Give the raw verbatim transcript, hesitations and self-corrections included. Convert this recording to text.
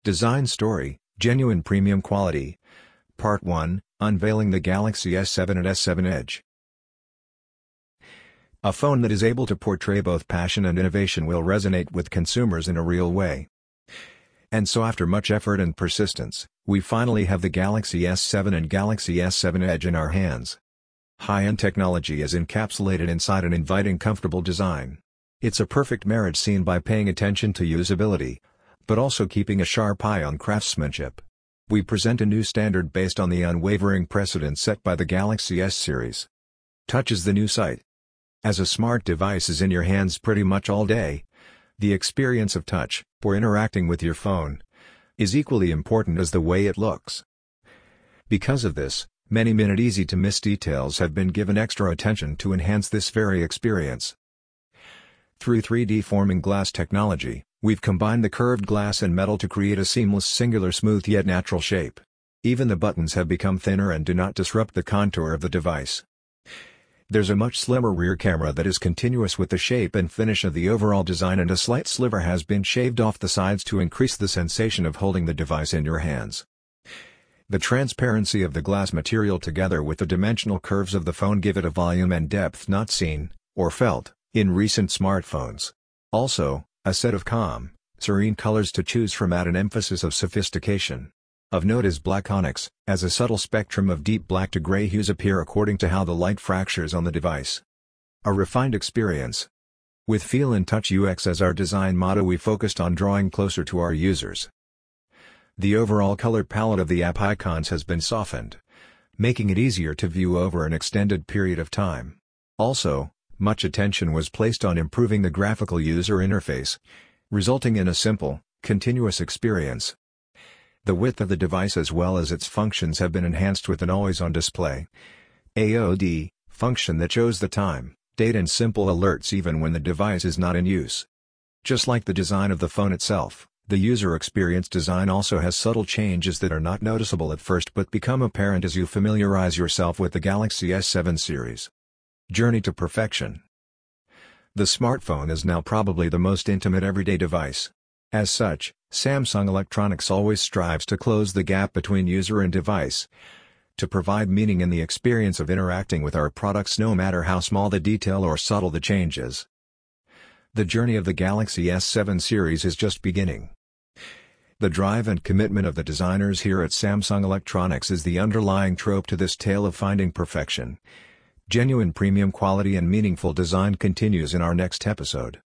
Design Story, Genuine Premium Quality. Part one, Unveiling the Galaxy S seven and S seven Edge. A phone that is able to portray both passion and innovation will resonate with consumers in a real way. And so after much effort and persistence, we finally have the Galaxy S seven and Galaxy S seven Edge in our hands. High-end technology is encapsulated inside an inviting, comfortable design. It's a perfect marriage seen by paying attention to usability, but also keeping a sharp eye on craftsmanship. We present a new standard based on the unwavering precedent set by the Galaxy S series. Touch is the new sight. As a smart device is in your hands pretty much all day, the experience of touch, for interacting with your phone, is equally important as the way it looks. Because of this, many minute easy-to-miss details have been given extra attention to enhance this very experience. Through three D forming glass technology, we've combined the curved glass and metal to create a seamless, singular, smooth yet natural shape. Even the buttons have become thinner and do not disrupt the contour of the device. There's a much slimmer rear camera that is continuous with the shape and finish of the overall design, and a slight sliver has been shaved off the sides to increase the sensation of holding the device in your hands. The transparency of the glass material together with the dimensional curves of the phone give it a volume and depth not seen, or felt, in recent smartphones. Also, a set of calm, serene colors to choose from add an emphasis of sophistication. Of note is black onyx, as a subtle spectrum of deep black to gray hues appear according to how the light fractures on the device. A refined experience. With Feel and Touch U X as our design motto, we focused on drawing closer to our users. The overall color palette of the app icons has been softened, making it easier to view over an extended period of time. Also, much attention was placed on improving the graphical user interface, resulting in a simple, continuous experience. The width of the device as well as its functions have been enhanced with an always-on display A O D function that shows the time, date and simple alerts even when the device is not in use. Just like the design of the phone itself, the user experience design also has subtle changes that are not noticeable at first but become apparent as you familiarize yourself with the Galaxy S seven series. Journey to perfection. The smartphone is now probably the most intimate everyday device. As such, Samsung Electronics always strives to close the gap between user and device, to provide meaning in the experience of interacting with our products no matter how small the detail or subtle the changes. The journey of the Galaxy S seven series is just beginning. The drive and commitment of the designers here at Samsung Electronics is the underlying trope to this tale of finding perfection. Genuine premium quality and meaningful design continues in our next episode.